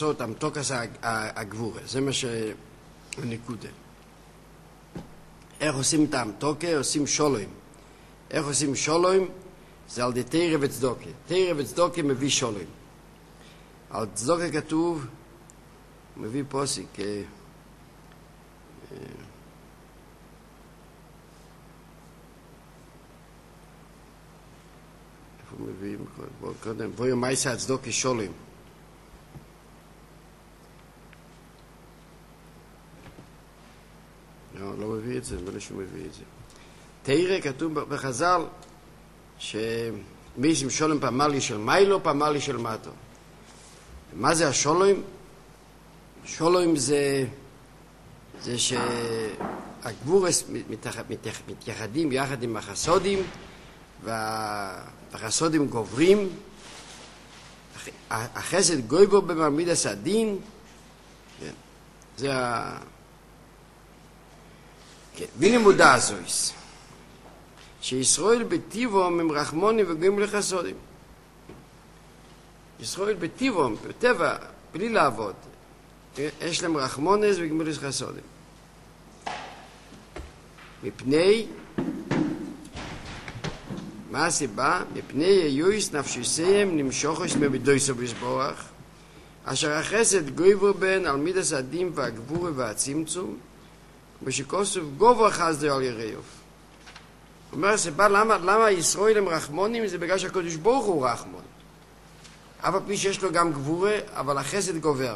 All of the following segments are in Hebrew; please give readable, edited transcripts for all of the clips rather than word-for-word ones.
לעשות המתוקס הגבורה. זה מה שהנקודה. איך עושים את המתוקה? עושים שולוים. איך עושים שולוים? זה על די תירה וצדוקה. תירה וצדוקה מביא שולוים. על צדוקה כתוב, מביא פוסק, איפה מביא? קודם, בואי יומייסה הצדוקה שולוים. לא מביא את זה, לא שהוא מביא את זה. תירה כתוב בחז"ל שמי שמשולם פעמלי של מיילו, פעמלי של מטו. מה זה השולוים? שולוים זה שהגבורס מתייחדים יחד עם החסודים, והחסודים גוברים, החסד גויבר במעמידס הדין. כן. זה כן. ולימודה זויס שישראל בטיבום הם רחמונים וגויים לחסודים. ישראל בטיבום, בטבע, בלי לעבוד, יש להם רחמונס וגמילות חסודים. מפני, מה הסיבה? מפני יויס נפשיסיהם נמשוכש מבדויסו בסבורך, אשר החסד גויבר בן על מידס הדין והגבורה והצמצום, ושכוסוף גובר חסדו על יריוב. אומר הסיבה, למה ישראל הם רחמונים? זה בגלל שהקדוש ברוך הוא רחמון. אבל פי שיש לו גם גבורה, אבל החסד גובר.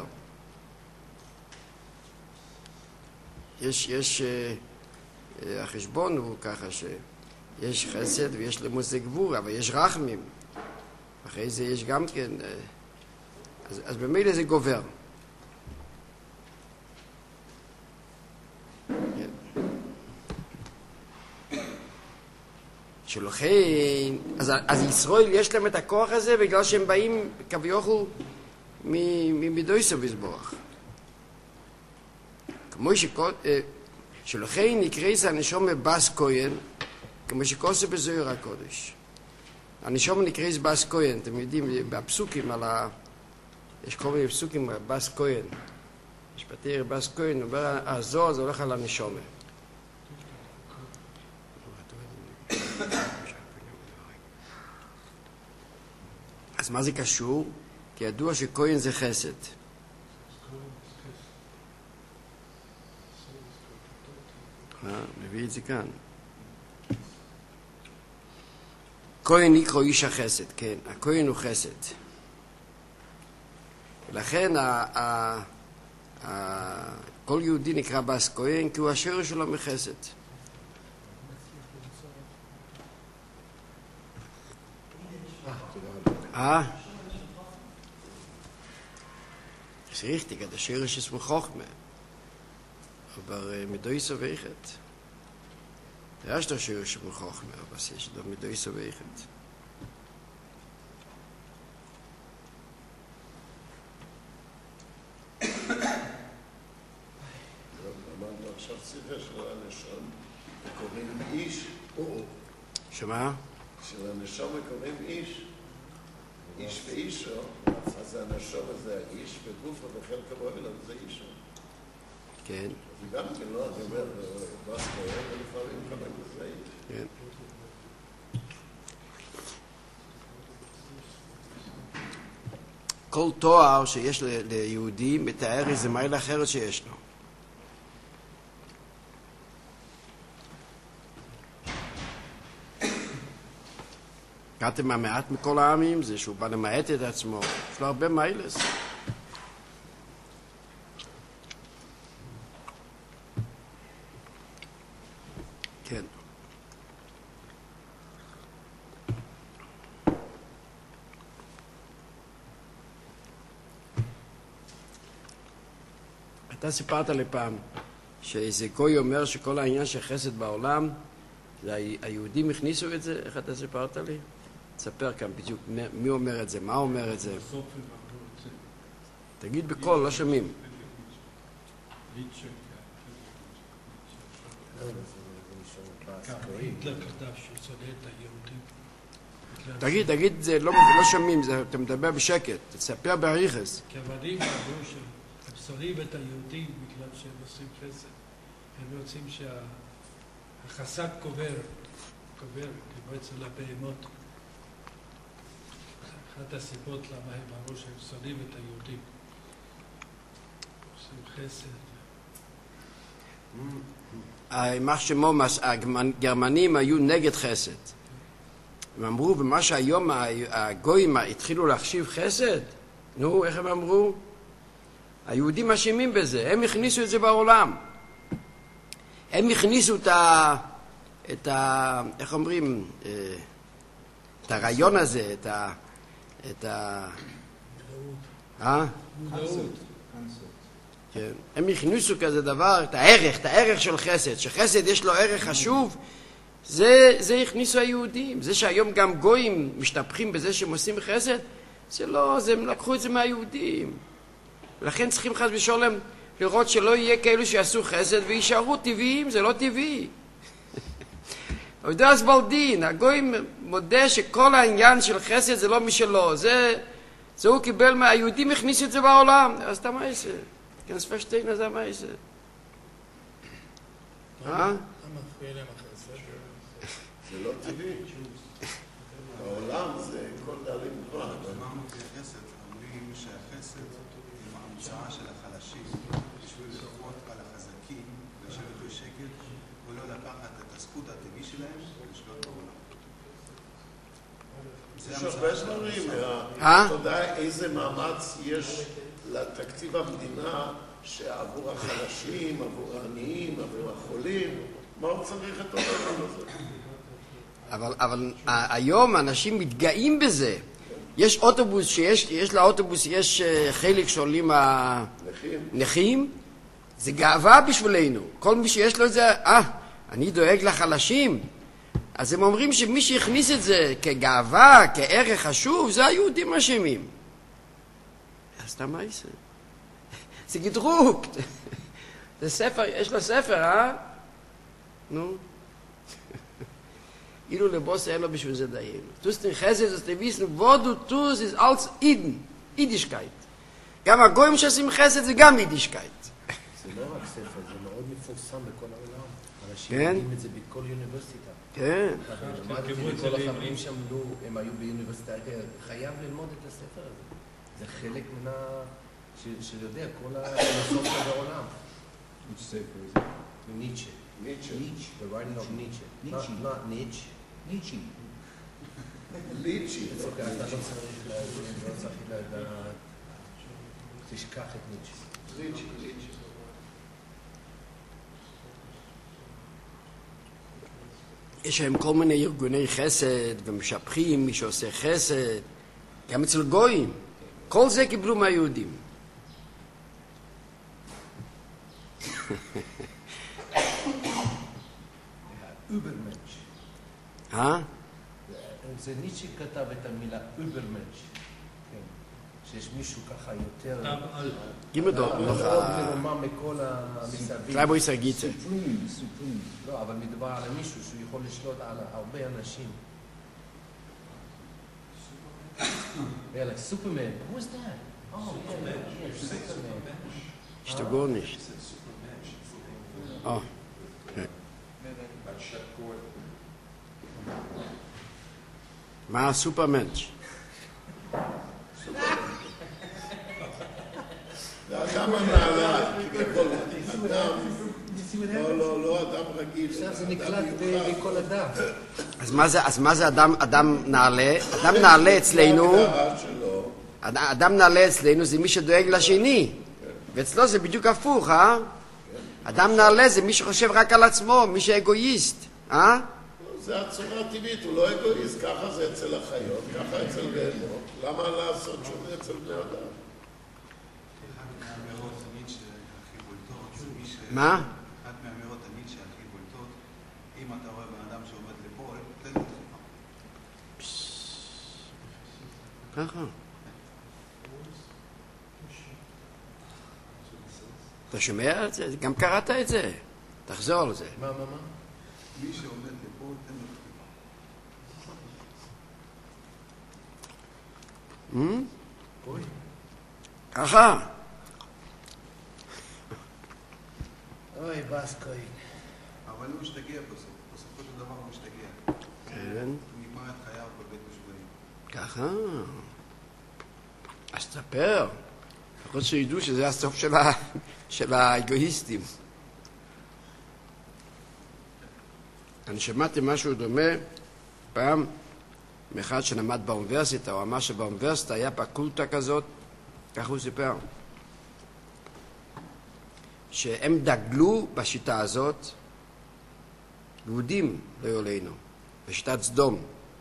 יש החשבון הוא ככה שיש חסד ויש לימוס גבורה, אבל יש רחמים. אחרי זה יש גם כן, אז במילא זה גובר. שלכן, אז ישראל יש להם את הכוח הזה בגלל שהם באים כביכול מדויסו בסבורך. כמו שלכן נקרא זה הנשום מבס כהן, כמו שכוסו בזוהר הקודש. הנשום נקרא זה בס כהן, אתם יודעים, בפסוקים יש כל מיני פסוקים בס כהן. יש בתיר בס כהן, הוא אומר, הזוהר זה הולך על הנשום. אז מה זה קשור? כי ידוע שכהן זה חסד. מביא את זה כאן. כהן נקרא איש החסד, כן, הכהן הוא חסד. ולכן כל יהודי נקרא בס כהן כי הוא השורש שלו מחסד. ist richtig, der Schirisch ist Chochme. Aber mit Dois Weichet. Der erste Schirisch ist Chochme, aber es ist doch mit Dois Weichet. אמרנו עכשיו שיחה של הנשום, קוראים איש. שמה? של הנשום קוראים איש. איש ואישו, אז הנשום הזה האיש, וגופו וחלק הבוילם זה אישו. כן. זה גם כן, לא, אני אומר, בס כהן, ולפעמים קוראים לזה איש. כן. כל תואר שיש ליהודי מתאר איזה מייל אחרת שיש לו. קראתם מהמעט מכל העמים, זה שהוא בא למעט את עצמו. יש לו הרבה מיילס. כן. אתה סיפרת לי פעם שאיזה גוי אומר שכל העניין של חסד בעולם, היהודים הכניסו את זה, איך אתה סיפרת לי? תספר כאן בדיוק מי אומר את זה, מה אומר את זה. תגיד בקול, לא שומעים. היטלר כתב שהוא שונא את היהודים תגיד, זה לא שומעים, אתה מדבר בשקט, תספר בעריכס. כי עבדים אמרו שהם שונאים את היהודים בגלל שהם עושים חסד. הם רוצים שהחסד קובר כמו אצל הבהמות. אחת הסיבות למה הם אמרו שהם שונאים את היהודים. עושים חסד. יימח שמו, הגרמנים היו נגד חסד. הם אמרו, במה שהיום הגויים התחילו להחשיב חסד, נו, איך הם אמרו? היהודים אשמים בזה, הם הכניסו את זה בעולם. הם הכניסו איך אומרים, את הרעיון הזה, מודעות. כן. הם הכניסו כזה דבר, את הערך של חסד, שחסד יש לו ערך חשוב, זה הכניסו היהודים. זה שהיום גם גויים משתפכים בזה שהם עושים חסד, זה לא, הם לקחו את זה מהיהודים. ולכן צריכים חס ושלום לראות שלא יהיה כאלו שיעשו חסד וישארו טבעיים, זה לא טבעי. אז בלדין, הגויים מודה שכל העניין של חסד זה לא משלו, זה הוא קיבל מהיהודים, הכניסו את זה בעולם. אז אתה מה יעשה? כן, ספשטיין, אז מה יעשה? מה מפריע להם החסד? זה לא טבעי. בעולם זה כל דאלים כבר. אמרנו כחסד, אומרים שהחסד עם ההמצאה של החלשים, בשביל לכפות על החזקים, לשבת בשקט, ולא לקחת את הזכות הטבעי שלהם ולשלוט בעולם. יש הרבה דברים. אתה יודע איזה מאמץ יש לתקציב המדינה שעבור החלשים, עבור העניים, עבור החולים, מה הוא צריך את הדבר הזה? אבל היום אנשים מתגאים בזה. יש אוטובוס יש לאוטובוס, יש חלק שעולים הנכים, זה גאווה בשבילנו. כל מי שיש לו את זה, אני דואג לחלשים. אז הם אומרים שמי שהכניס את זה כגאווה, כערך חשוב, זה היהודים אשמים. אז אתה מה יעשה? זה גדרוק. זה ספר, יש לו ספר, נו. אילו לבוס אין לו בשביל זה דיין. תוסט אין חסד, אז תביסן, וודו תוס is als Iden, יידישקייט. גם הגויים שעושים חסד זה גם יידישקייט. זה לא רק ספר, זה מאוד מפורסם בכל העולם. אנשים יודעים את זה בכל אוניברסיטה. כן. למדתי לכל החברים שעמדו, הם היו באוניברסיטה, חייב ללמוד את הספר הזה. זה חלק מנה של יודע, כל הפילוסופיה בעולם. Which sefer is it? ניטשה. Nietzsche. The writing of Nietzsche. Not Nietzsche. ליצ'י. אתה לא צריך לדעת, תשכח את ניטשה. ליצ'י. יש להם כל מיני ארגוני חסד ומשפחים, מי שעושה חסד, גם אצל גויים. כל זה קיבלו מהיהודים. אוברמנש. זה ניטשה כתב את המילה אוברמנש. שיש מישהו ככה יותר... גימא דוק נוח לומר מכל המסביב. קלייבו יסרגיצה. לא, אבל מדובר על מישהו שהוא יכול לשלוט על הרבה אנשים. Yeah, like Superman. Who is that? Oh, yeah, Superman. השתגעו nicht. מה הסופרמנש? זה אדם הנעלה, כביכול, לא אדם רגיל. עכשיו זה נקלט בכל אדם. אז מה זה אדם נעלה? אדם נעלה אצלנו, אדם נעלה אצלנו זה מי שדואג לשני, ואצלו זה בדיוק הפוך, אדם נעלה זה מי שחושב רק על עצמו, מי שאגואיסט, זה הצורה הטבעית, הוא לא אגואיסט, ככה זה אצל החיות, ככה אצל בהמות, למה לעשות שונה אצל בני אדם? מהאמירות הניטשה הכי בולטות, זה מי ש... מה? אחת מהאמירות הניטשה הכי בולטות, אם אתה רואה בן אדם שעומד ליפול, תן לו דחיפה. ככה. אתה שומע את זה? גם קראת את זה. תחזור על זה. מה? מי שעומד ליפול, תן לו דחיפה. ככה. אוי, בסקוי. אבל הוא משתגע בסופו של דבר הוא משתגע. כן. נגמר את חייו בבית משוגעים. ככה. אז תספר. לפחות שידעו שזה הסוף של האגואיסטים. אני שמעתי משהו דומה פעם מאחד שלמד באוניברסיטה, הוא אמר שבאוניברסיטה היה פקולטה כזאת, כך הוא סיפר, שהם דגלו בשיטה הזאת, יהודים לא יולנו, בשיטת סדום,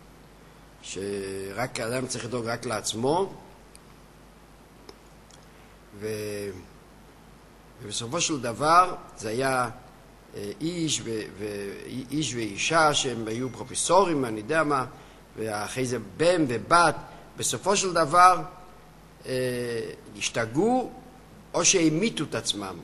שרק האדם צריך לדאוג רק לעצמו, ובסופו של דבר זה היה איש ואישה שהם היו פרופסורים, אני יודע מה, ואחרי זה בן ובת, בסופו של דבר השתגעו או שהמיתו את עצמם.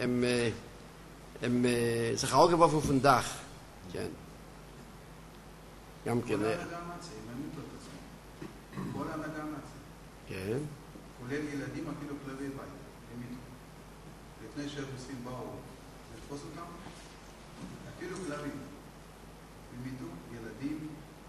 הם זה חרוגה באופן פונדח, כן. גם כן. כל ההנהגה המציא, הם המיתו את עצמם. כל ההנהגה המציא. כן. כולל ילדים אפילו כלבי בית, הם מיתו. לפני שהרוסים באו לתפוס אותם, אפילו כלבים. הם מיתו ילדים.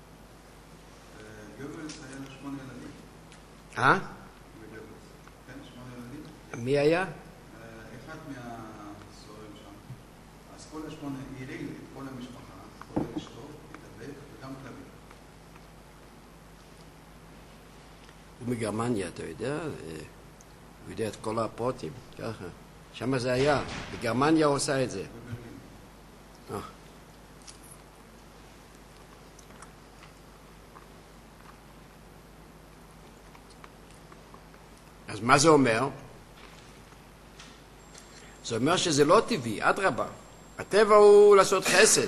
גבלס היה לו 8 ילדים. וגבלס. כן, 8 ילדים. מי היה? אחד מהסוהרים שם. אז כל 8 הריל את כל המשפחה, כולל אשתו, התאבק וגם כלבים. הוא מגרמניה, אתה יודע? הוא יודע את כל הפרוטים, ככה. שם זה היה. בגרמניה הוא עושה את זה. בברלין. אז מה זה אומר? זה אומר שזה לא טבעי, אדרבה. הטבע הוא לעשות חסד.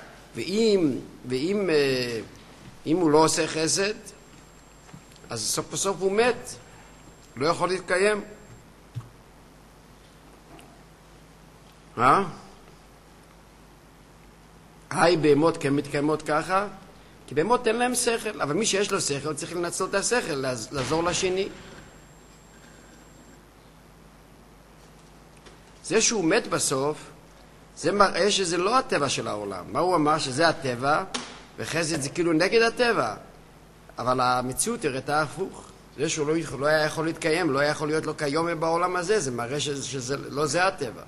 ואם הוא לא עושה חסד, אז סוף בסוף הוא מת. לא יכול להתקיים. בהמות מתקיימות ככה, כי בהמות אין להם שכל, אבל מי שיש לו שכל צריך לנצל את השכל, לעזור לשני. זה שהוא מת בסוף, זה מראה שזה לא הטבע של העולם. מה הוא אמר? שזה הטבע, וחסד זה כאילו נגד הטבע. אבל המציאות הראתה הפוך. זה שהוא לא היה יכול להתקיים, לא היה יכול להיות לו כיום בעולם הזה, זה מראה שזה לא זה הטבע.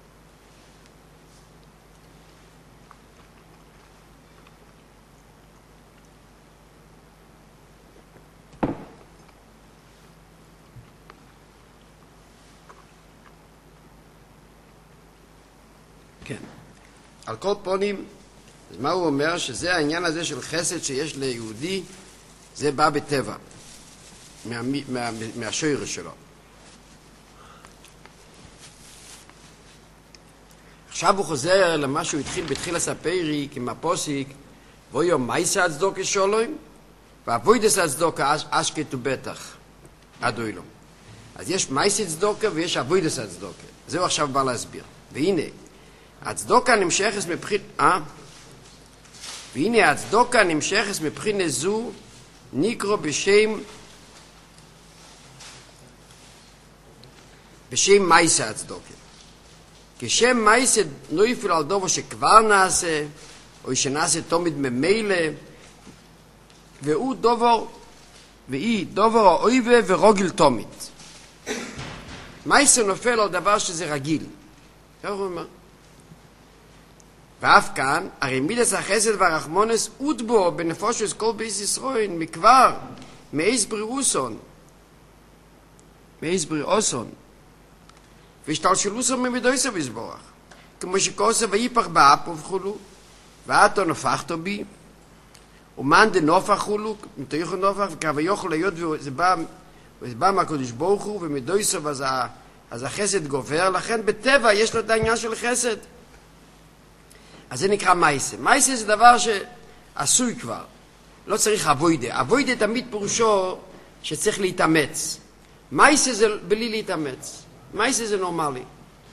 כן. על כל פונים, אז מה הוא אומר? שזה העניין הזה של חסד שיש ליהודי, זה בא בטבע, מהשורש שלו. עכשיו הוא חוזר למה שהוא התחיל בתחילת הפרק עם הפוסק, ויאמר מעשה הצדוקה שולוים, ואבוידס הצדוקה אשקט ובטח, עד אוילום. אז יש מעשה צדוקה ויש אבוידס הצדוקה. זהו עכשיו בא להסביר. והנה, הצדוקה נמשכת מבחינה זו נקרא בשם מייסה הצדוקה. כשם מייסה נויפל על דובר שכבר נעשה, או שנעשה תמיד ממילא, והוא דובר האויבה ורוגל תמיד. מייסה נופל על דבר שזה רגיל. כך הוא אומר. ואף כאן, הרי מידס החסד והרחמונס אוטבו בנפושס כל בייס ישראל מכבר, מאיס בריאוסון, והשתלשלוסון ממידויסו בסבורך, כמו שכוסה ויפח באפו וכולו, ואתו נופחתו בי, ומאן דנופח חולו, מתויכו נופח, וכאבה יוכל להיות, וזה בא מהקדוש ברוך הוא, ומדויסו, אז החסד גובר, לכן בטבע יש לו את העניין של חסד. אז זה נקרא מייסה. מייסה זה דבר שעשוי כבר. לא צריך אבוידה. אבוידה תמיד פירושו שצריך להתאמץ. מייסה זה בלי להתאמץ. מייסה זה נורמלי.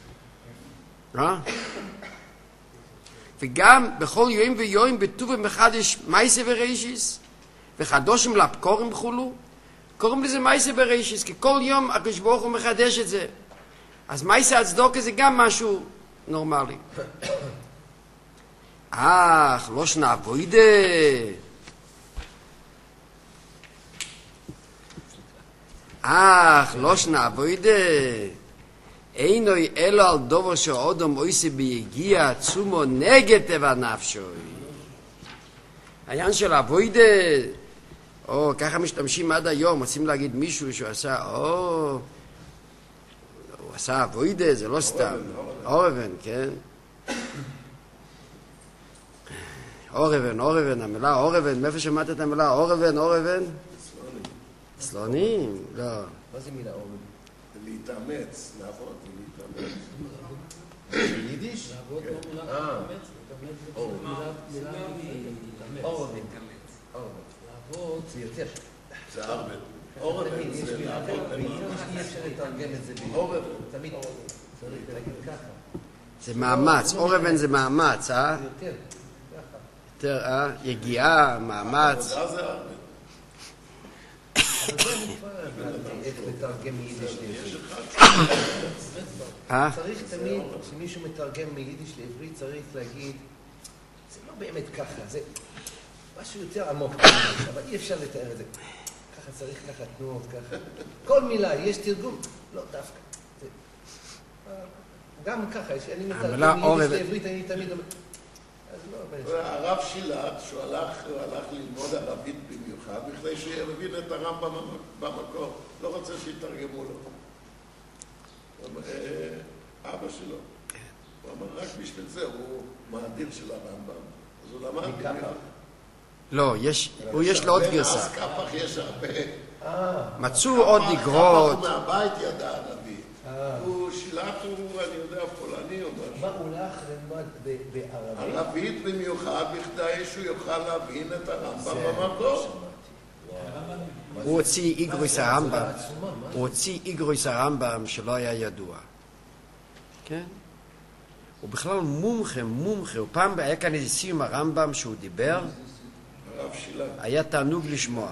וגם בכל יום ויום בטוב ומחדש מייסה ורישיס, וחדושים לפקורים חולו, קוראים לזה מייסה בראשיס, כי כל יום הקדוש ברוך הוא מחדש את זה. אז מייסה הצדוקה זה גם משהו נורמלי. לא שנעבוידה. לא שנעבוידה. אינוי אלו על דובר שאודום אויסי ביגיע עצומו נגד טבע נפשוי. העניין של אבוידה, ככה משתמשים עד היום, רוצים להגיד מישהו שהוא עשה, הוא עשה אבוידה, זה לא סתם. אורבן, כן? אורבן, המילה אורבן, מאיפה שמעת את המילה אורבן? סלונים? לא. מה זה מילה אורבן? להתאמץ, לעבוד ולהתאמץ. יידיש? לעבוד לא מילה להתאמץ? אורבן. לעבוד זה יותר. זה הרבה. אורבן זה לעבוד. אי אפשר לתרגם את זה באורבן. תמיד צריך להגיד ככה. זה מאמץ, אורבן זה מאמץ, יותר, ככה. יגיעה, מאמץ. עבודה זה הרבה. אבל זה נפרד, איך לתרגם מיידיש לעברית. צריך תמיד, כשמישהו מתרגם מיידיש לעברית, צריך להגיד, זה לא באמת ככה, זה משהו יותר עמוק, אבל אי אפשר לתאר את זה. ככה צריך ככה תנועות, ככה. כל מילה, יש תרגום, לא דווקא. גם ככה, אני מתרגם מיידיש לעברית, אני תמיד אומר, הרב שילת, שהוא הלך ללמוד ערבית במיוחד, בכדי שיבין את הרמב"ם במקור, לא רוצה שיתרגמו לו. אבא שלו. הוא אמר, רק בשביל זה הוא מאדיר של הרמב"ם. אז הוא למד במיוחד. לא, יש לו עוד גרסה. אז כפח יש הרבה. מצאו עוד נגרות. כפח הוא מהבית ידע ערבית. הוא שילת, אני יודע, פולני או משהו. מה הוא הולך ללמוד בערבית? ערבית במיוחד, בכדי שהוא יוכל להבין את הרמב"ם במקור. הוא הוציא איגרויס הרמב"ם שלא היה ידוע. כן? הוא בכלל מומחה. הוא פעם היה כאן איזה סיום הרמב"ם שהוא דיבר, היה תענוג לשמוע.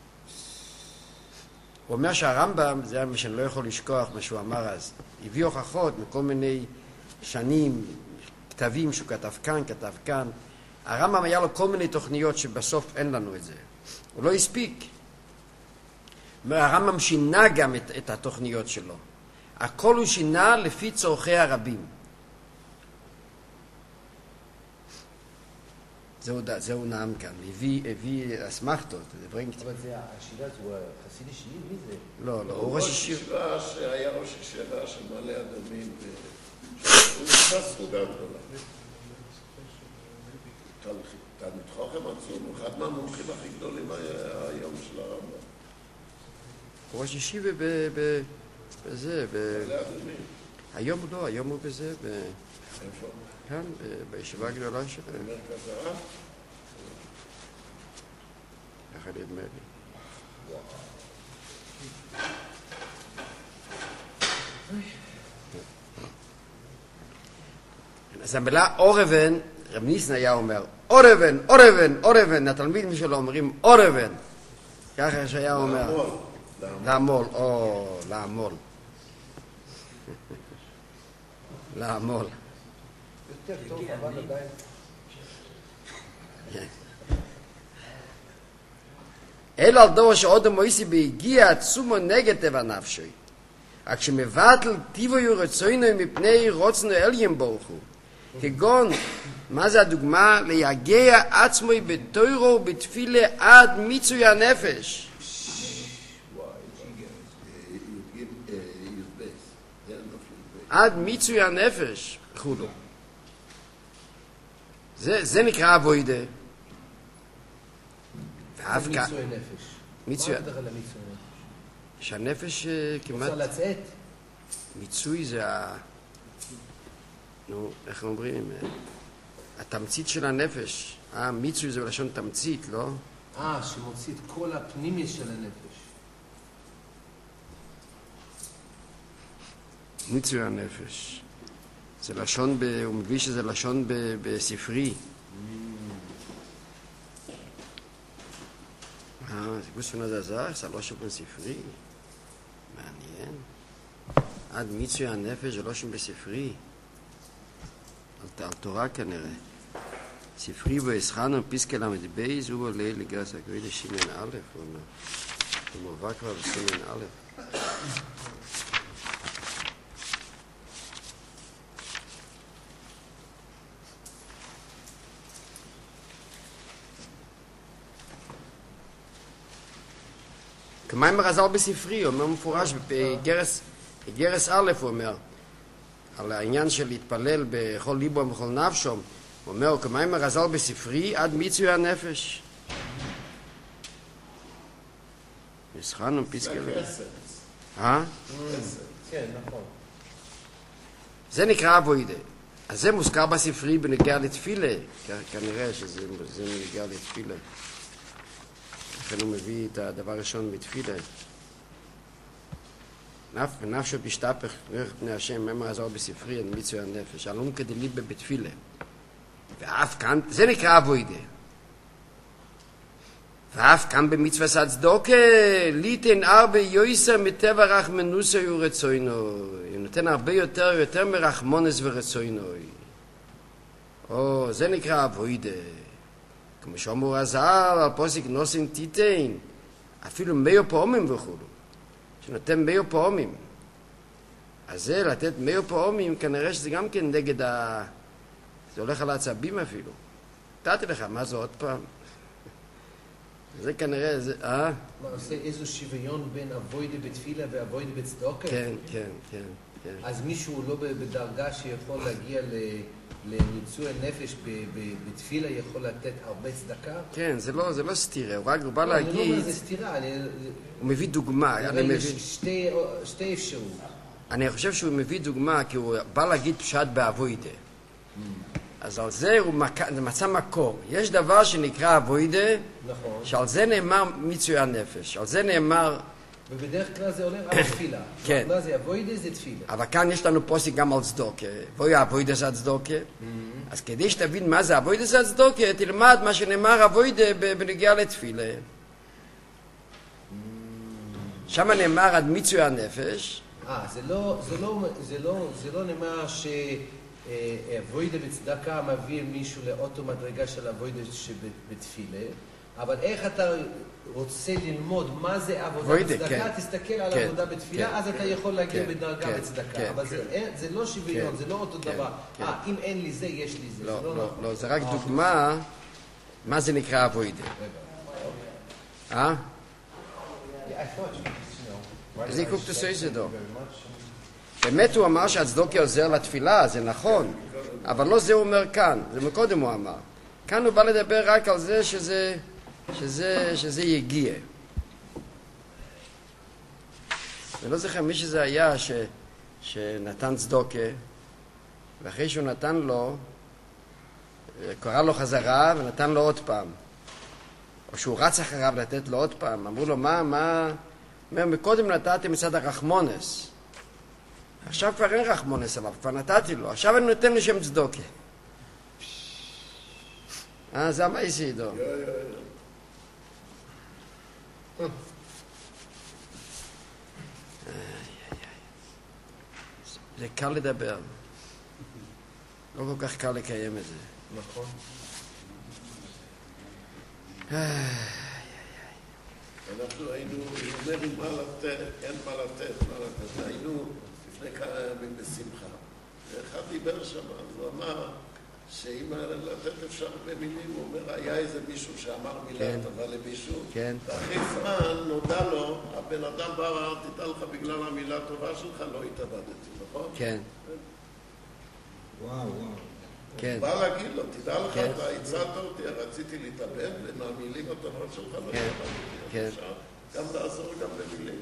הוא אומר שהרמב"ם, זה היה מה שאני לא יכול לשכוח, מה שהוא אמר אז, הביא הוכחות מכל מיני שנים, כתבים שהוא כתב כאן. הרמב"ם היה לו כל מיני תוכניות שבסוף אין לנו את זה. הוא לא הספיק. הרמב"ם שינה גם את התוכניות שלו. הכל הוא שינה לפי צורכי הרבים. זהו נעם כאן, הביא אסמכתות, אבל זה השילה, הוא חסידי שיעי, מי זה? לא, הוא ראש ישיבה. ישיבה שהיה ראש ישיבה של מעלה אדומים, הוא נכנס סוגה גדולה. תלמיד חוכם עצום, הוא אחד מהמומחים הכי גדולים היום של הרמב"ם. הוא ראש ישיבה בזה, מעלה אדומים. היום לא, היום הוא בזה, איפה? כאן, בישיבה הגדולה שלהם. במרכז הרב? ככה נדמה לי. אז המילה אורבן, רב ניסן היה אומר, אורבן, התלמידים שלו אומרים אורבן. ככה שהיה אומר. לעמול. לעמול. יותר טוב, אבל עדיין. אלו על דור שעוד המויסי בהגיע עצומו נגד טבע נפשוי. רק שמבטל טיבו יורצוינו מפני רוצנו אליים ברוך הוא. כגון, מה זה הדוגמה? ליגע עצמו בתוירו ובתפילה עד מיצוי הנפש. עד מיצוי הנפש. חודו. זה נקרא אבוידה. זה מיצוי הנפש. מיצוי. מה אתה על המיצוי הנפש? שהנפש כמעט... רוצה לצאת? מיצוי זה נו, איך אומרים? התמצית של הנפש. מיצוי זה בלשון תמצית, לא? שמוציא את כל הפנימי של הנפש. מיצוי הנפש. זה לשון, הוא מביא שזה לשון בספרי. זה גיבוס פון הזר, שלוש בן ספרי. מעניין. עד מיצוי הנפש זה לא שם בספרי. על תורה כנראה. ספרי והסחנו פיסקה למד בייז, הוא עולה לגרס הגרידה שימן א', הוא אומר. הוא מובא כבר בסימן א'. כמיים הרז"ל בספרי, הוא אומר מפורש, בגרס א' הוא אומר, על העניין של להתפלל בכל ליבו ובכל נפשו, הוא אומר, כמיים הרז"ל בספרי עד מיצוי הנפש. מסחנו פיסקה זה כן, נכון. זה נקרא אבוידה. אז זה מוזכר בספרי בנגיע לתפילה, כנראה שזה נגיע לתפילה. לכן הוא מביא את הדבר הראשון בתפילה. נפשו תשתפך פני השם, ממר עזור בספרי, על מיצוי הנפש. אלום כדליב בתפילה. ואף כאן, זה נקרא אבוידה. ואף כאן במצוות הצדוקה, ליתן הרבה יויסר מטבע רחמנוסי ורצוינוי. הוא נותן הרבה יותר מרחמונס ורצוינוי. זה נקרא אבוידה. כמו שאומר הזהב, על פוסק נוסן תיתן, אפילו 100 פעמים וכו'. שנותן 100 פעמים. אז זה לתת 100 פעמים, כנראה שזה גם כן נגד זה הולך על העצבים אפילו. נתתי לך, מה זה עוד פעם? זה כנראה, מה, עושה איזו שוויון בין אבוידה בתפילה ואבוידה בצדוקה? כן. אז מישהו לא בדרגה שיכול להגיע למיצוי הנפש בתפילה יכול לתת הרבה צדקה? כן, זה לא סתירה, הוא בא להגיד... אני לא אומר זה סתירה, הוא מביא דוגמה. יש שתי אפשרות. אני חושב שהוא מביא דוגמה, כי הוא בא להגיד פשט באבוידה. אז על זה הוא מצא מקור. יש דבר שנקרא אבוידה, נכון. שעל זה נאמר מיצוי הנפש. על זה נאמר... ובדרך כלל זה עולה על תפילה. כן. מה זה אבוידה? זה תפילה. אבל כאן יש לנו פוסק גם על צדוקה. ואוי אבוידה זה הצדוקה. אז כדי שתבין מה זה אבוידה זה הצדוקה, תלמד מה שנאמר אבוידה בנגיעה לתפילה. שם נאמר עד מיצוי הנפש. זה לא נאמר שאבוידה בצדקה מביא מישהו לאותו מדרגה של אבוידה שבתפילה, אבל איך אתה רוצה ללמוד מה זה עבודה בצדקה, תסתכל על עבודה בתפילה, אז אתה יכול להגיע בדרגה בצדקה. אבל זה לא שוויון, זה לא אותו דבר. אם אין לי זה, יש לי זה. לא, זה רק דוגמה מה זה נקרא אבוידה. אז אני קוק תעשו זה דו. באמת הוא אמר שהצדוקה עוזר לתפילה, זה נכון, אבל לא זה הוא אומר כאן, זה מקודם הוא אמר. כאן הוא בא לדבר רק על זה שזה יגיע. ולא זוכר מי שזה היה שנתן צדוקה, ואחרי שהוא נתן לו, קרא לו חזרה ונתן לו עוד פעם. או שהוא רץ אחריו לתת לו עוד פעם. אמרו לו, מה? מקודם נתתי מצד הרחמונס. עכשיו כבר אין רחמונס עליו, כבר נתתי לו. עכשיו אני נותן לשם צדוקה. זה המייסי עידו. זה קל לדבר. לא כל כך קל לקיים את זה. נכון. אנחנו היינו, אומר לי מה לתת, אין מה לתת. היינו לפני כמה ימים בשמחה. ואחד דיבר שם, אז הוא אמר שאם לתת אפשר במילים, הוא אומר, היה איזה מישהו שאמר מילה טובה למישהו, ואחרי זמן נודע לו, הבן אדם בא, תדע לך בגלל המילה הטובה שלך, לא התאבדתי, נכון? כן. וואו. הוא בא להגיד לו, תדע לך, אתה הצעת אותי, רציתי להתאבד, ומהמילים הטובות שלך לא התאבדתי. אפשר גם לעזור גם במילים.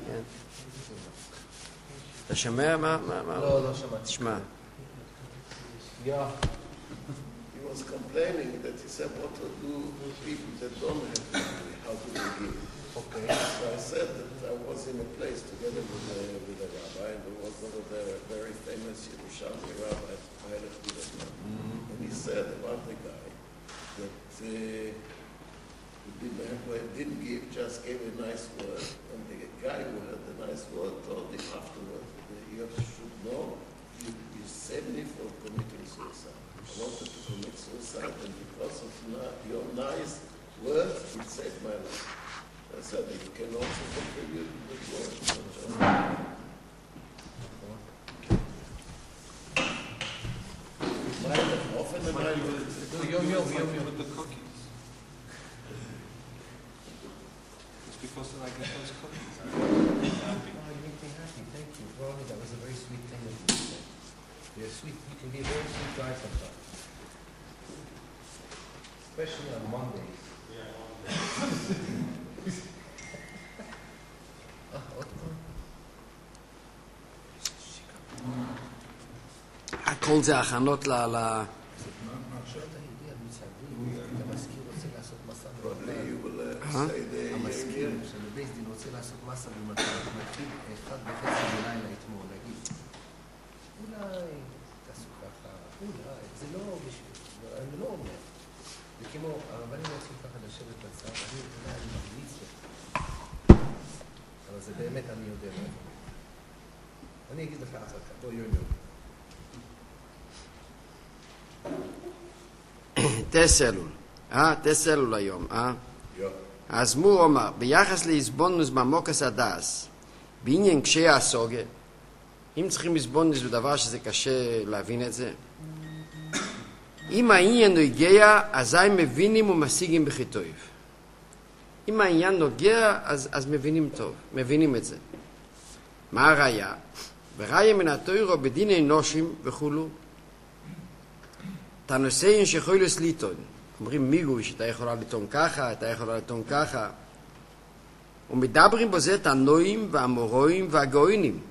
אתה שומע מה? לא שמעתי. תשמע. He was complaining that he said what to do with people that don't have money, how to give. Okay. So I said that I was in a place together with a rabbi, and there was one of the very famous Yerushalmi rabbi, Heinrich Biederman. And he said about the guy that who didn't give, just gave a nice word, and the guy who had the nice word told him afterwards, you should know, you saved me from committing suicide. I wanted to commit suicide, and because of your nice words, it saved my life. I said, you can also contribute with words. Often the night with the cookies. It's because I get those cookies. Oh, you make me happy. Thank you. Well, that was a very sweet thing that you said. You're sweet. You can be a very sweet guy sometimes. Especially on Mondays. הכל זה הכנות המזכיר של בייס דין רוצה לעשות מסה ומתחיל 1:30 בלילה אתמול להגיד אולי תעשו ככה, אולי, זה לא בשביל, אני לא אומר זה כמו, הרבנים רוצים ככה לשבת בצד, אני ממליץ לך אבל זה באמת אני יודע אני אגיד לך אחר כך, בוא יום תסלול, תסלול היום, אז מור אומר, ביחס להסבונוס במוקס הדס, בעניין קשי הסוגה, אם צריכים הסבונוס בדבר שזה קשה להבין את זה, אם העניין נוגע, אזי מבינים ומשיגים בחיטוב. אם העניין נוגע, אז מבינים טוב, מבינים את זה. מה הראיה? וראיה מן התוירו בדין אנושים וכולו, תנושאים שיכולוס ליטון. אומרים מיגוי שאתה יכולה לטעון ככה, אתה יכולה לטעון ככה. ומדברים בזה את הנועים והמורועים והגאוינים,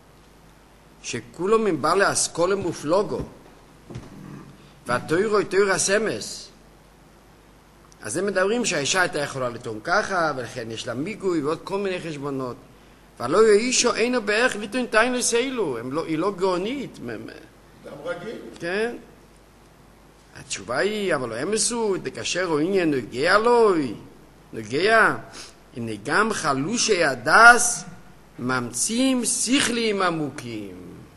שכולם הם בעלי אסכולה מופלוגו, והתוירו היא תויר הסמס. אז הם מדברים שהאישה הייתה יכולה לטעון ככה, ולכן יש לה מיגוי ועוד כל מיני חשבונות. ולא יאישו אינו בערך לטעון תאין לסיילו, היא לא גאונית. גם רגיל. כן. התשובה היא, אבל לא אמסו, דקשר או עניין נוגע לוי, נוגע, הנה גם חלושי הדס ממציאים שכליים עמוקים.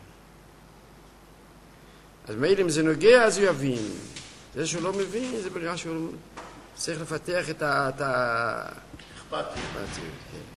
אז מילא אם זה נוגע, אז הוא יבין. זה שהוא לא מבין, זה בגלל שהוא צריך לפתח את אכפתיות.